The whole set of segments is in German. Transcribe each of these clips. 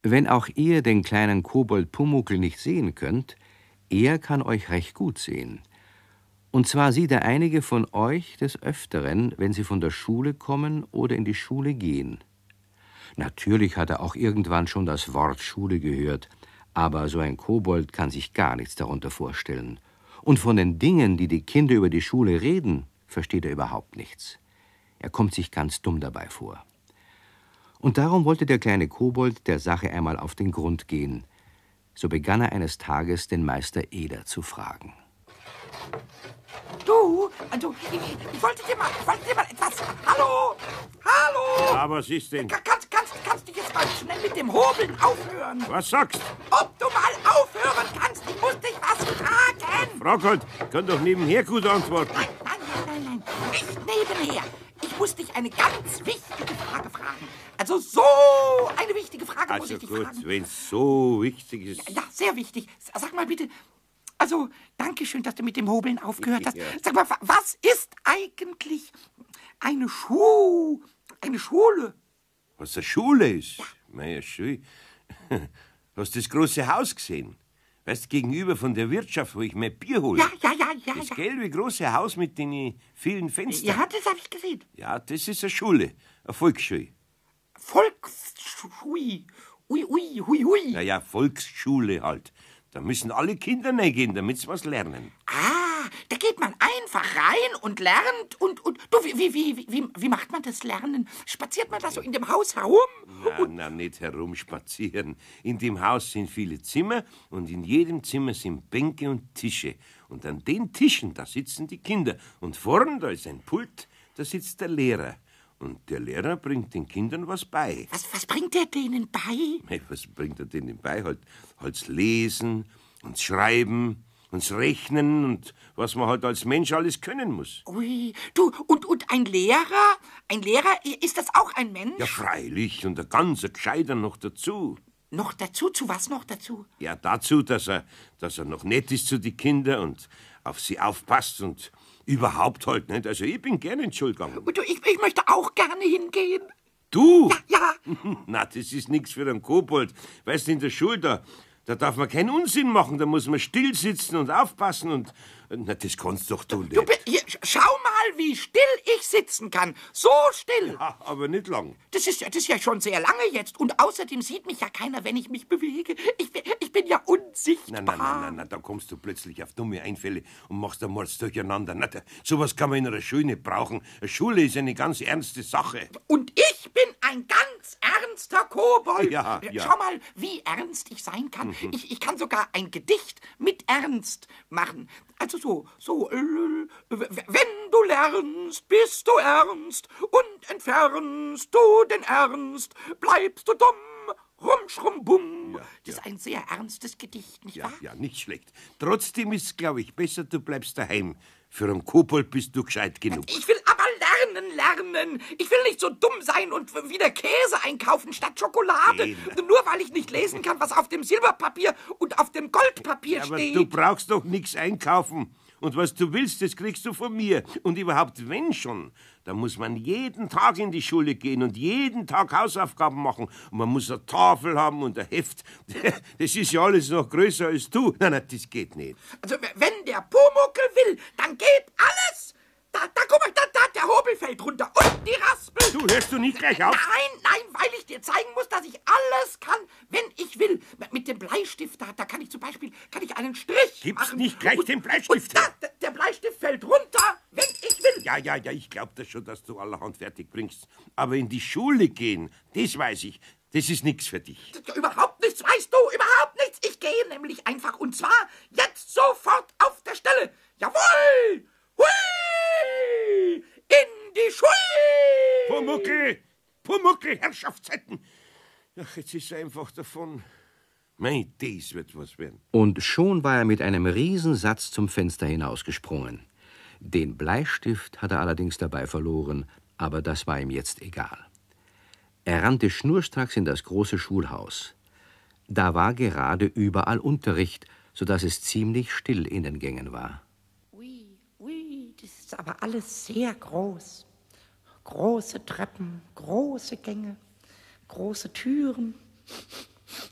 Wenn auch ihr den kleinen Kobold Pumuckl nicht sehen könnt, er kann euch recht gut sehen. Und zwar sieht er einige von euch des Öfteren, wenn sie von der Schule kommen oder in die Schule gehen. Natürlich hat er auch irgendwann schon das Wort Schule gehört, aber so ein Kobold kann sich gar nichts darunter vorstellen. Und von den Dingen, die die Kinder über die Schule reden, versteht er überhaupt nichts. Er kommt sich ganz dumm dabei vor. Und darum wollte der kleine Kobold der Sache einmal auf den Grund gehen. So begann er eines Tages, den Meister Eder zu fragen. Du, also, ich wollte dir mal etwas... Hallo? Hallo? Ja, was ist denn? Kannst du jetzt mal schnell mit dem Hobeln aufhören? Was sagst? Ob du mal aufhören kannst, ich muss dich was fragen. Frag halt, kann doch nebenher gut antworten. Nein, nicht nebenher. Ich muss dich eine ganz wichtige Frage fragen. Also so eine wichtige Frage muss ich dich fragen. Also gut, wenn es so wichtig ist. Ja, sehr wichtig. Sag mal bitte, also, danke schön, dass du mit dem Hobeln aufgehört hast. Ja. Sag mal, was ist eigentlich eine Schule? Was eine Schule ist? Ja. Naja, schön. Hast du das große Haus gesehen? Weißt du, gegenüber von der Wirtschaft, wo ich mein Bier hole? Ja. Das gelbe große Haus mit den vielen Fenstern. Ja, das habe ich gesehen. Ja, das ist eine Schule, eine Volksschule. Volksschule? Ui. Naja, Volksschule halt. Da müssen alle Kinder reingehen, damit sie was lernen. Ah, da geht man einfach rein und lernt und du, wie macht man das Lernen? Spaziert man da so in dem Haus herum? Na, nicht herumspazieren. In dem Haus sind viele Zimmer und in jedem Zimmer sind Bänke und Tische. Und an den Tischen, da sitzen die Kinder. Und vorn, da ist ein Pult, da sitzt der Lehrer. Und der Lehrer bringt den Kindern was bei. Was bringt er denen bei? Hey, was bringt er denen bei? Halt Lesen und Schreiben und Rechnen und was man halt als Mensch alles können muss. Ui, du, und ein Lehrer? Ein Lehrer, ist das auch ein Mensch? Ja, freilich, und ein ganz Gescheiter noch dazu. Noch dazu? Zu was noch dazu? Ja, dazu, dass er noch nett ist zu den Kindern und auf sie aufpasst und überhaupt halt nicht. Also ich bin gerne in die Schule gegangen. Und ich möchte auch gerne hingehen. Du? Ja. Na, das ist nichts für einen Kobold. Weißt du, in der Schule, da darf man keinen Unsinn machen. Da muss man still sitzen und aufpassen und... Na, das kannst doch du nicht. Schau mal, wie still ich sitzen kann. So still. Ja, aber nicht lang. Das ist ja schon sehr lange jetzt. Und außerdem sieht mich ja keiner, wenn ich mich bewege. Ich bin ja unsichtbar. Na, da kommst du plötzlich auf dumme Einfälle und machst einmal durcheinander. Na, sowas kann man in einer Schule nicht brauchen. Eine Schule ist eine ganz ernste Sache. Und ich bin ein ganz ernster Kobold. Ja. Schau mal, wie ernst ich sein kann. Ich kann sogar ein Gedicht mit Ernst machen. Also so, wenn du lernst, bist du ernst und entfernst du den Ernst, bleibst du dumm, rumschrumbum. Ja. Das ist ein sehr ernstes Gedicht, nicht wahr? Ja, nicht schlecht. Trotzdem ist es, glaube ich, besser, du bleibst daheim. Für einen Kobold bist du gescheit genug. Ich will aber lernen. Ich will nicht so dumm sein und wieder Käse einkaufen statt Schokolade. Nur weil ich nicht lesen kann, was auf dem Silberpapier und auf dem Goldpapier steht. Aber du brauchst doch nichts einkaufen. Und was du willst, das kriegst du von mir. Und überhaupt, wenn schon, da muss man jeden Tag in die Schule gehen und jeden Tag Hausaufgaben machen. Und man muss eine Tafel haben und ein Heft. Das ist ja alles noch größer als du. Nein, das geht nicht. Also, wenn der Pumuckl will, dann geht alles. Da, guck mal, da, der Hobel fällt runter und die Raspel. Du, hörst du nicht gleich auf? Nein, weil ich dir zeigen muss, dass ich alles kann, wenn ich will. Mit dem Bleistift, da kann ich zum Beispiel einen Strich Gib's machen. nicht gleich den Bleistift her. Der Bleistift fällt runter, wenn ich will. Ja, ich glaub das schon, dass du allerhand fertig bringst. Aber in die Schule gehen, das weiß ich, das ist nichts für dich. Überhaupt nichts, weißt du, überhaupt nichts. Ich gehe nämlich einfach, und zwar jetzt sofort auf der Stelle. Jawohl! Hui! In die Schule! Pumuckl, Herrschaftszeiten. Ach, jetzt ist er einfach davon. Mei, das wird was werden. Und schon war er mit einem Riesensatz zum Fenster hinausgesprungen. Den Bleistift hat er allerdings dabei verloren, aber das war ihm jetzt egal. Er rannte schnurstracks in das große Schulhaus. Da war gerade überall Unterricht, so dass es ziemlich still in den Gängen war. Ui, das ist aber alles sehr groß. Große Treppen, große Gänge, große Türen.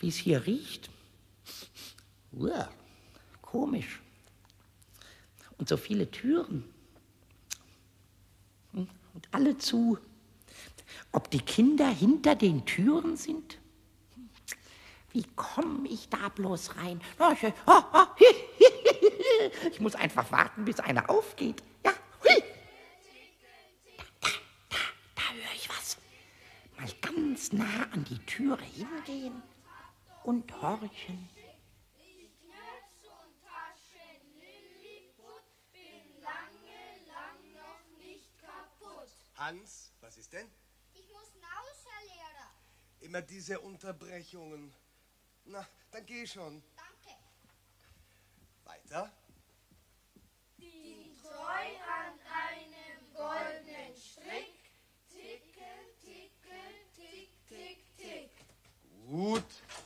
wie es hier riecht. Uah, komisch. Und so viele Türen. Und alle zu. Ob die Kinder hinter den Türen sind? Wie komme ich da bloß rein? Ich muss einfach warten, bis einer aufgeht. Ja. Da höre ich was. Mal ganz nah an die Türe hingehen und horchen. Hans, was ist denn? Ich muss raus, Herr Lehrer. Immer diese Unterbrechungen. Na, dann geh schon. Danke. Weiter. Die treu an einem goldenen Strick, tickel, tickel, tick, tick, tick. Gut.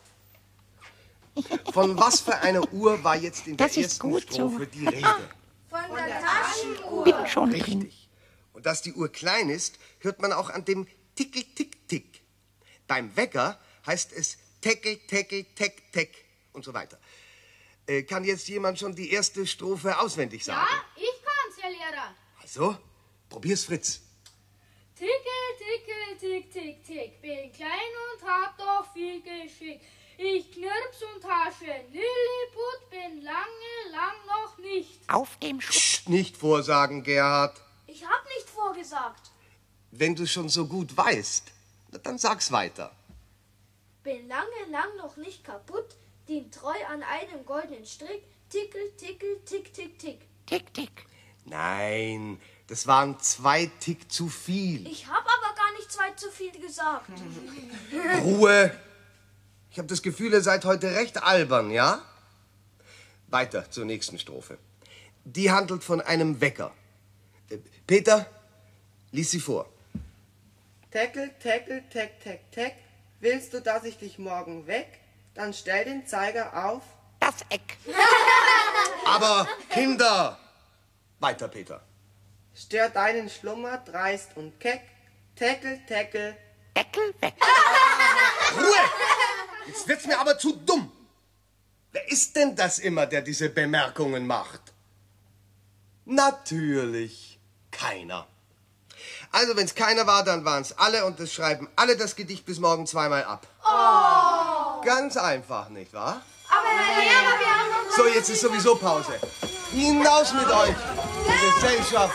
Von was für einer Uhr war jetzt in der Das ist ersten gut Strophe so. die Rede? Von der Taschenuhr. Bin schon drin. Richtig. Und dass die Uhr klein ist, hört man auch an dem Tickel, Tick, Tick. Beim Wecker heißt es Teckel, Teckel, Teck, Teck und so weiter. Kann jetzt jemand schon die erste Strophe auswendig sagen? Ja, ich kann's, Herr Lehrer. Also, probier's, Fritz. Tickel, tickel, tick, tick, tick. Bin klein und hab doch viel Geschick. Ich knirps und hasche Lilliput, bin lang noch nicht. Auf dem Schuh. Psst, nicht vorsagen, Gerhard. Ich hab nicht vorgesagt. Wenn du schon so gut weißt, na, dann sag's weiter. Bin lang noch nicht kaputt, dien treu an einem goldenen Strick. Tickel, tickel, tick, tick, tick. Tick, tick. Nein, das waren 2 Tick zu viel. Ich hab aber gar nicht 2 zu viel gesagt. Ruhe! Ich habe das Gefühl, ihr seid heute recht albern, ja? Weiter zur nächsten Strophe. Die handelt von einem Wecker. Peter, lies sie vor. Teckel, Teckel, Teck, Teck, Teck. Willst du, dass ich dich morgen weck? Dann stell den Zeiger auf. Das Eck. Aber Kinder! Weiter, Peter. Stör deinen Schlummer dreist und keck. Teckel, Teckel. Deckel weg. Ruhe! Jetzt wird's mir aber zu dumm. Wer ist denn das immer, der diese Bemerkungen macht? Natürlich keiner. Also, wenn's keiner war, dann waren's alle und es schreiben alle das Gedicht bis morgen 2-mal ab. Oh. Ganz einfach, nicht wahr? Aber Herr Lehrer, wir haben uns... So, jetzt ist sowieso Pause. Hinaus mit euch, die Gesellschaft.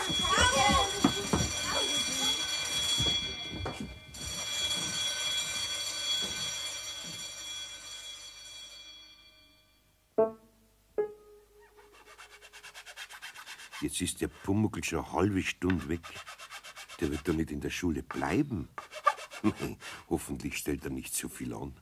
Jetzt ist der Pumuckl schon eine halbe Stunde weg. Der wird doch nicht in der Schule bleiben. Hoffentlich stellt er nicht zu viel an.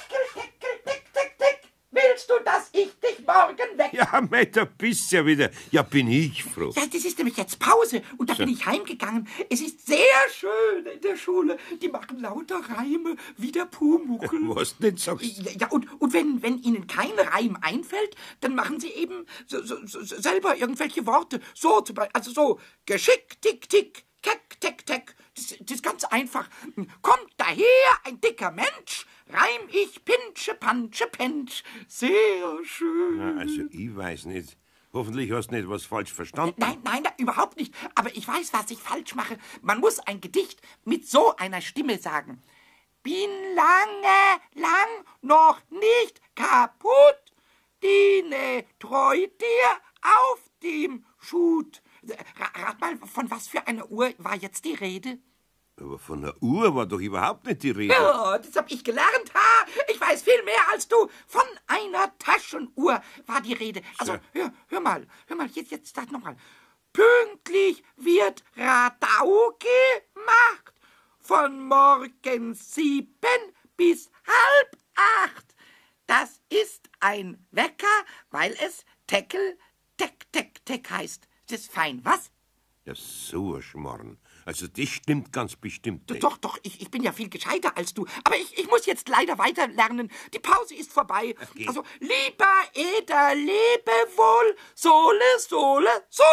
Willst du, dass ich dich morgen weg... Ja, mei, da bist ja wieder. Ja, bin ich froh. Ja, das ist nämlich jetzt Pause und da bin ich heimgegangen. Es ist sehr schön in der Schule. Die machen lauter Reime wie der Pumuckl. Was denn sagst? Ja, und wenn Ihnen kein Reim einfällt, dann machen Sie eben so selber irgendwelche Worte. So zum Beispiel, also so, Geschick, tick, tick, keck, teck, teck. Das ist ganz einfach. Kommt daher ein dicker Mensch, reim ich Pinsche, Pansche, Pentsch. Sehr schön. Na, also, ich weiß nicht. Hoffentlich hast du nicht was falsch verstanden. Nein, überhaupt nicht. Aber ich weiß, was ich falsch mache. Man muss ein Gedicht mit so einer Stimme sagen. Bin lang noch nicht kaputt, diene treu dir auf dem Schut. Rat mal, von was für einer Uhr war jetzt die Rede? Aber von der Uhr war doch überhaupt nicht die Rede. Ja, das hab ich gelernt. Ha, ich weiß viel mehr als du. Von einer Taschenuhr war die Rede. Also, hör mal, jetzt sag nochmal. Pünktlich wird Radau gemacht, von morgens 7 bis 7:30. Das ist ein Wecker, weil es Teckel, Teck, Teck, Teck heißt. Das ist fein, was? Ja, so ein Schmarrn. Also das stimmt ganz bestimmt nicht. Doch, ich bin ja viel gescheiter als du. Aber ich muss jetzt leider weiter lernen. Die Pause ist vorbei. Okay. Also, lieber Eder, lebe wohl. Sohle,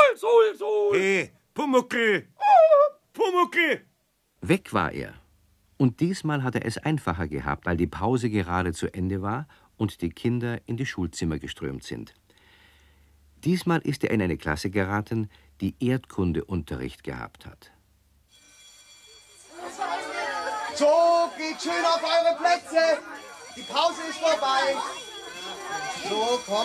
Sol. Hey, Pumuckl! Pumuckl! Weg war er. Und diesmal hat er es einfacher gehabt, weil die Pause gerade zu Ende war und die Kinder in die Schulzimmer geströmt sind. Diesmal ist er in eine Klasse geraten, die Erdkundeunterricht gehabt hat. So, geht schön auf eure Plätze. Die Pause ist vorbei. So, komm.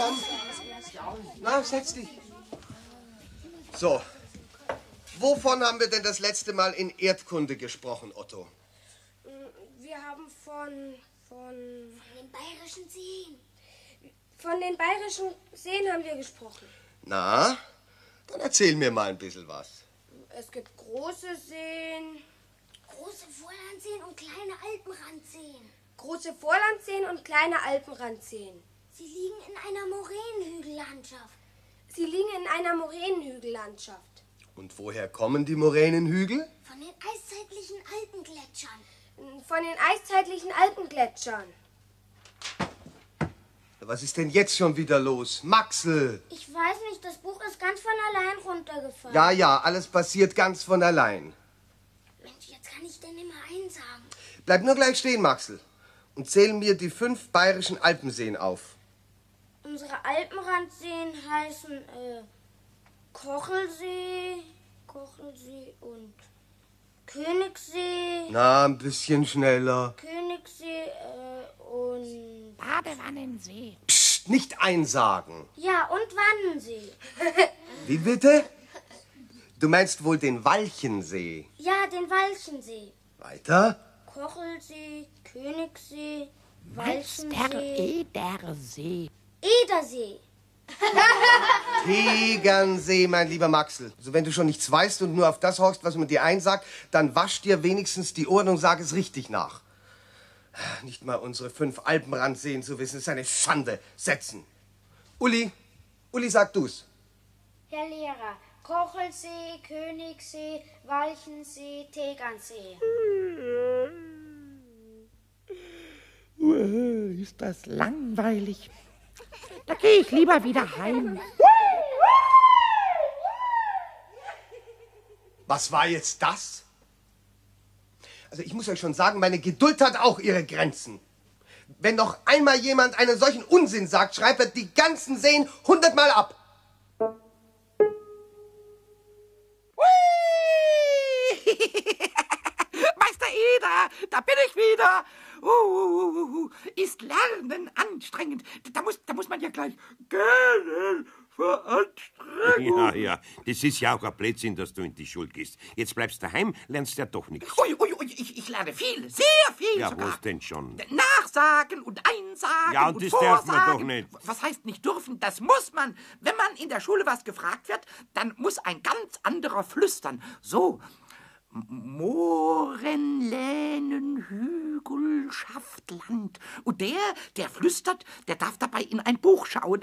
Na, setz dich. So, wovon haben wir denn das letzte Mal in Erdkunde gesprochen, Otto? Wir haben von den bayerischen Seen. Von den bayerischen Seen haben wir gesprochen. Na, dann erzähl mir mal ein bisschen was. Es gibt große Seen. Große Vorlandseen und kleine Alpenrandseen. Große Vorlandseen und kleine Alpenrandseen. Sie liegen in einer Moränenhügellandschaft. Sie liegen in einer Moränenhügellandschaft. Und woher kommen die Moränenhügel? Von den eiszeitlichen Alpengletschern. Von den eiszeitlichen Alpengletschern. Was ist denn jetzt schon wieder los? Maxel! Ich weiß nicht, das Buch ist ganz von allein runtergefallen. Ja, alles passiert ganz von allein. Mensch, jetzt kann ich denn immer einsagen. Bleib nur gleich stehen, Maxel. Und zähl mir die 5 bayerischen Alpenseen auf. Unsere Alpenrandseen heißen Kochelsee und Königssee. Na, ein bisschen schneller. Königssee und Badewannensee. Psst, nicht einsagen. ja, und Wannensee. Wie bitte? Du meinst wohl den Walchensee. Ja, den Walchensee. Weiter? Kochelsee, Königssee, Walchensee, Edersee. Edersee. Tegernsee, mein lieber Maxel. Also wenn du schon nichts weißt und nur auf das horchst, was man dir einsagt, dann wasch dir wenigstens die Ohren und sag es richtig nach. Nicht mal unsere 5 Alpenrandseen zu wissen, ist eine Schande. Setzen. Uli, sag du's. Herr Lehrer, Kochelsee, Königssee, Walchensee, Tegernsee. Ist das langweilig. Da gehe ich lieber wieder heim. Was war jetzt das? Also ich muss euch schon sagen, meine Geduld hat auch ihre Grenzen. Wenn noch einmal jemand einen solchen Unsinn sagt, schreibt er die ganzen Seen 100-mal ab. Meister Eder, da bin ich wieder. Ist Lernen anstrengend? Da muss man ja gleich gähnen vor Anstrengung. Ja, das ist ja auch ein Blödsinn, dass du in die Schule gehst. Jetzt bleibst du daheim, lernst ja doch nichts. Ui, ich lerne viel, sehr viel Ja, sogar. was denn schon? Nachsagen und einsagen Ja, und und das darf man vorsagen. doch nicht. Was heißt nicht dürfen? Das muss man. Wenn man in der Schule was gefragt wird, dann muss ein ganz anderer flüstern. So, Mooren, Länen, Hügel, schafft Land. Und der flüstert, der darf dabei in ein Buch schauen.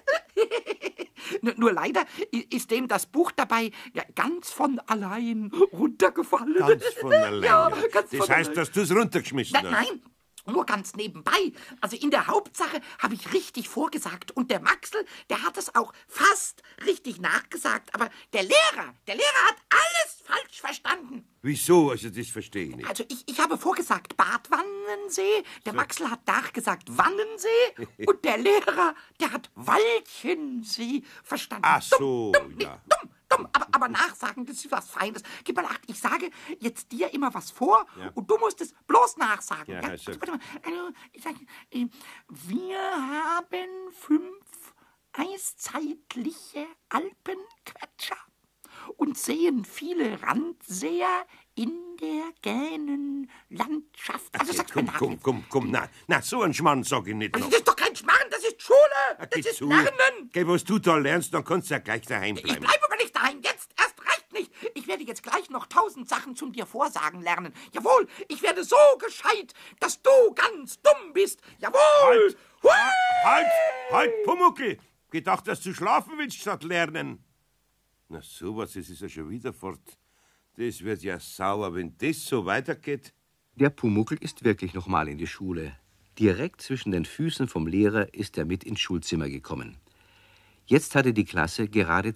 Nur leider ist dem das Buch dabei ja ganz von allein runtergefallen. Ganz von allein. Ja, Ja, ganz das von heißt, allein. dass du es runtergeschmissen hast. Nein, nur ganz nebenbei. Also in der Hauptsache habe ich richtig vorgesagt. Und der Maxel, der hat es auch fast richtig nachgesagt. Aber der Lehrer hat alles falsch verstanden. Wieso? Also das verstehe ich nicht. Also ich habe vorgesagt Badwannensee, der Maxel hat nachgesagt Wannensee und der Lehrer, der hat Walchensee verstanden. Ach so, ja. Dumm, aber nachsagen, das ist was Feines. Gib mal Acht, ich sage jetzt dir immer was vor Ja. und du musst es bloß nachsagen. Ja, ist Also, okay. warte mal, also, ich sage, wir haben 5 eiszeitliche Alpenquetscher und sehen viele Randseher in der gähnen Landschaft. Also sag's mir nach. Komm, na, so einen Schmarrn sag ich nicht Das noch. ist doch kein Schmarrn, das ist Schule. Das Geh ist zu. Lernen. Geh, was du da lernst, dann kannst du ja gleich daheim Ich bleiben. bleibe aber nicht daheim. Jetzt erst recht nicht. Ich werde jetzt gleich noch 1000 Sachen zum dir vorsagen lernen. Jawohl, ich werde so gescheit, dass du ganz dumm bist. Jawohl. Halt, Pumuckl! Gedacht, dass du schlafen willst statt lernen. Na sowas, es ist ja schon wieder fort. Das wird ja sauer, wenn das so weitergeht. Der Pumuckl ist wirklich noch mal in die Schule. Direkt zwischen den Füßen vom Lehrer ist er mit ins Schulzimmer gekommen. Jetzt hatte die Klasse gerade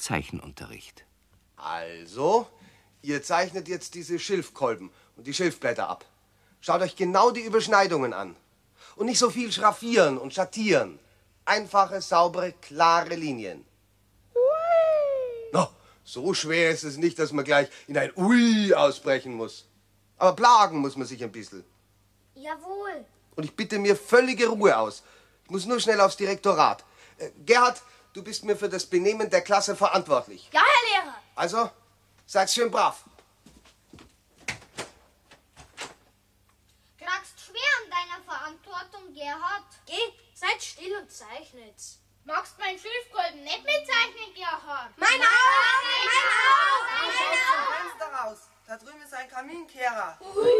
Zeichenunterricht. Also, ihr zeichnet jetzt diese Schilfkolben und die Schilfblätter ab. Schaut euch genau die Überschneidungen an. Und nicht so viel schraffieren und schattieren. Einfache, saubere, klare Linien. No, so schwer ist es nicht, dass man gleich in ein Ui ausbrechen muss. Aber plagen muss man sich ein bisschen. Jawohl. Und ich bitte mir völlige Ruhe aus. Ich muss nur schnell aufs Direktorat. Gerhard, du bist mir für das Benehmen der Klasse verantwortlich. Ja, Herr Lehrer. Also, sag's schön brav. Tragst schwer an deiner Verantwortung, Gerhard. Geh, seid still und zeichnet. Magst mein Schilfkolben nicht mitzeichnen, Gerhard? Meine Augen! Ich schau zum Fenster raus. Da drüben ist ein Kaminkehrer.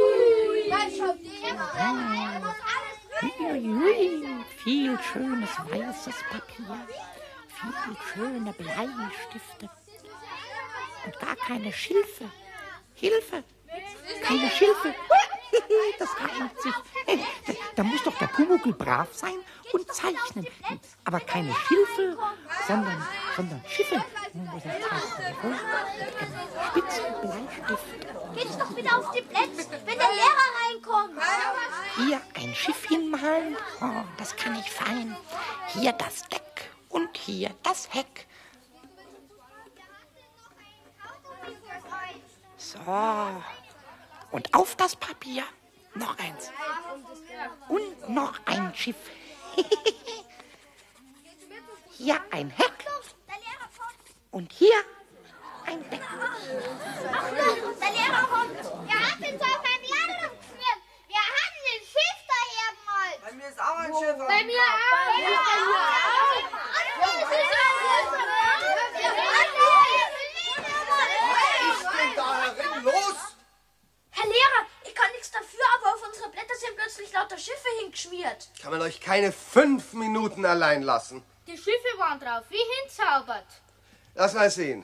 Viel schönes weißes Papier, viel schöne Bleistifte und gar keine Schilfe. Hilfe! Keine Schilfe! Das reimt sich. Da muss doch der Pumuckl brav sein und zeichnen. Aber keine Schilfe, sondern Schiffe. Muss er zeichnen. Mit einem spitzen Bleistift. Geht doch wieder auf die Plätze, wenn der Lehrer reinkommt. Hier ein Schiff hinmalen, oh, das kann ich fein. Hier das Deck und hier das Heck. So, und auf das Papier noch eins. Und noch ein Schiff. Hier ein Heck und hier ein Deck. Achtung, der Lehrer kommt. Der hat den Zeug beim Landen geschmiert. Wir haben den Schiff daher gemalt. Bei mir ist auch ein Schiff. Bei mir auch. Ich bin da herin, los! Herr Lehrer, ich kann nichts dafür, aber auf unsere Blätter sind plötzlich lauter Schiffe hingeschmiert. Kann man euch keine 5 Minuten allein lassen? Die Schiffe waren drauf, wie hinzaubert. Lass mal sehen.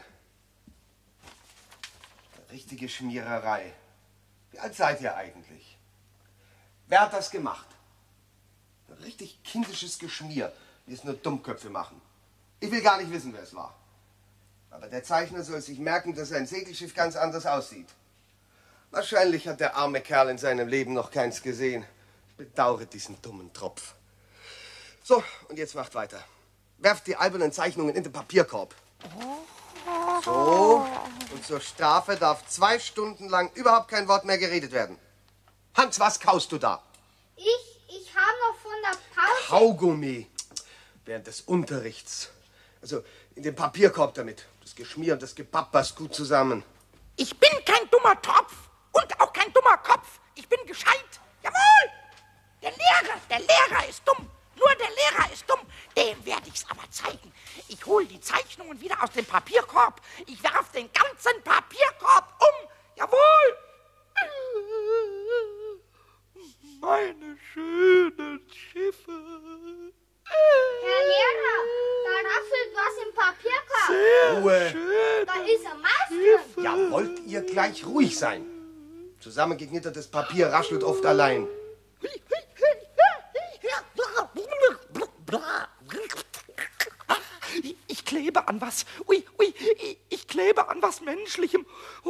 Richtige Schmiererei. Wie alt seid ihr eigentlich? Wer hat das gemacht? Ein richtig kindisches Geschmier, wie es nur Dummköpfe machen. Ich will gar nicht wissen, wer es war. Aber der Zeichner soll sich merken, dass ein Segelschiff ganz anders aussieht. Wahrscheinlich hat der arme Kerl in seinem Leben noch keins gesehen. Ich bedauere diesen dummen Tropf. So, und jetzt macht weiter. Werft die albernen Zeichnungen in den Papierkorb. So, und zur Strafe darf 2 Stunden lang überhaupt kein Wort mehr geredet werden. Hans, was kaust du da? Ich habe noch von der Pause... Kaugummi. Während des Unterrichts. Also in den Papierkorb damit. Das Geschmier und das Gepapp passt gut zusammen. Ich bin kein dummer Tropf und auch kein dummer Kopf. Ich bin gescheit. Jawohl! Der Lehrer ist dumm. Nur der Lehrer ist dumm. Dem werde ich's aber zeigen. Ich hole die Zeichnungen wieder aus dem Papierkorb. Ich werf den ganzen Papierkorb um. Jawohl! Meine schönen Schiffe. Herr Lehrer, da rasselt was im Papierkorb. Sehr Ruhe. schön. Da ist eine Maus drin. Ja, wollt ihr gleich ruhig sein? Zusammengeknittertes Papier raschelt oft allein. Ich klebe an was. Ich klebe an was Menschlichem.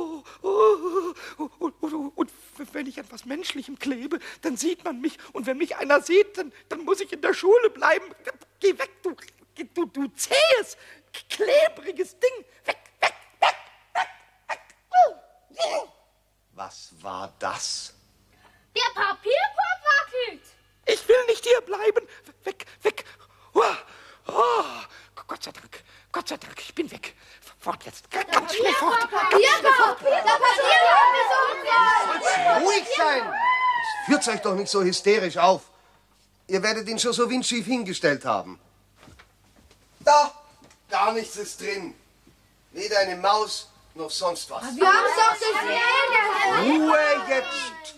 Und wenn ich an was Menschlichem klebe, dann sieht man mich. Und wenn mich einer sieht, dann muss ich in der Schule bleiben. Geh weg, du zähes, klebriges Ding. Weg. Was war das? Der Papierkorb wackelt. Ich will nicht hier bleiben. Weg. Gott sei Dank, ich bin weg. Fort jetzt, ganz schnell fort. Papierkorb ist umgefallen. Ruhig sein! Es führt euch doch nicht so hysterisch auf. Ihr werdet ihn schon so windschief hingestellt haben. Da, gar nichts ist drin. Weder eine Maus noch sonst was. Wir haben es doch gesehen. Ruhe jetzt!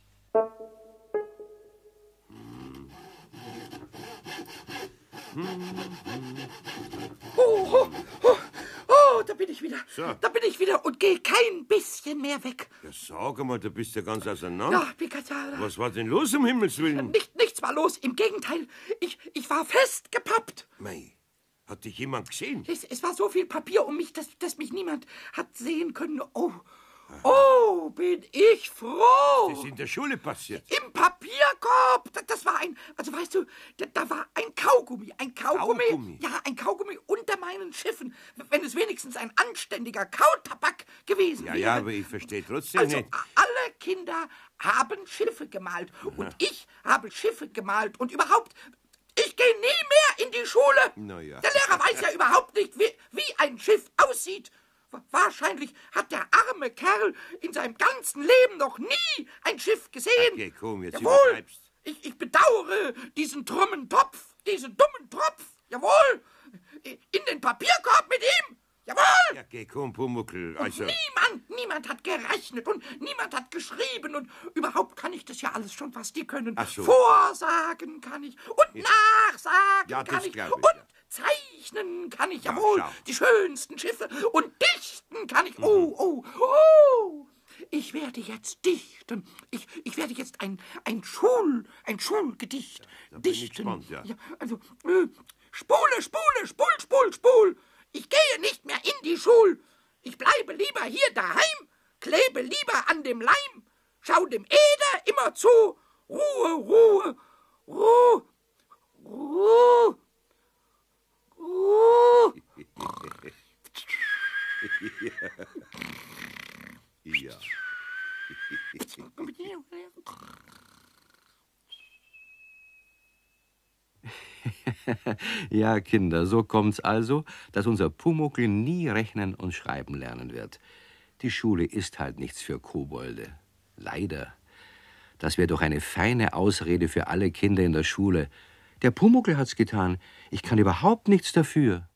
Oh, da bin ich wieder. So. Da bin ich wieder und gehe kein bisschen mehr weg. Ja, sag mal, du bist ja ganz auseinander. Ja, bin ganz Was war denn los, um Himmels Willen? Nichts war los. Im Gegenteil, ich war festgepappt. Mei, hat dich jemand gesehen? Es war so viel Papier um mich, dass mich niemand hat sehen können. Oh, bin ich froh. Das ist in der Schule passiert. Im Papierkorb. Das war also weißt du, da war ein Kaugummi. Kaugummi? Ja, ein Kaugummi unter meinen Schiffen. Wenn es wenigstens ein anständiger Kautabak gewesen wäre. Ja, aber ich verstehe trotzdem Also, nicht. alle Kinder haben Schiffe gemalt. Und ich habe Schiffe gemalt. Und überhaupt, ich gehe nie mehr in die Schule. Na ja. Der Lehrer weiß ja überhaupt nicht, wie ein Schiff aussieht. Wahrscheinlich hat der arme Kerl in seinem ganzen Leben noch nie ein Schiff gesehen. Okay, komm, jetzt Jawohl, übertreibst. ich bedauere diesen dummen Topf. Jawohl, in den Papierkorb mit ihm. Jawohl. Ja, geh, komm, Pumuckl. Also, Niemand hat gerechnet und niemand hat geschrieben und überhaupt kann ich das ja alles schon, was die können. Ach so. Vorsagen kann ich und nachsagen Ja, kann das ich glaub ich, und ja. zeichnen kann ich, Ja, jawohl, schau. die schönsten Schiffe und dichten kann ich. Mhm. Oh. Ich werde jetzt dichten. Ich werde jetzt ein Schulgedicht da bin ich dichten. gespannt, ja. Also, Spul. Ich gehe nicht mehr in die Schule. Ich bleibe lieber hier daheim, klebe lieber an dem Leim, schau dem Eder immer zu. Ruhe. ja. Ja, Kinder, so kommt's also, dass unser Pumuckl nie rechnen und schreiben lernen wird. Die Schule ist halt nichts für Kobolde. Leider. Das wäre doch eine feine Ausrede für alle Kinder in der Schule. Der Pumuckl hat's getan. Ich kann überhaupt nichts dafür.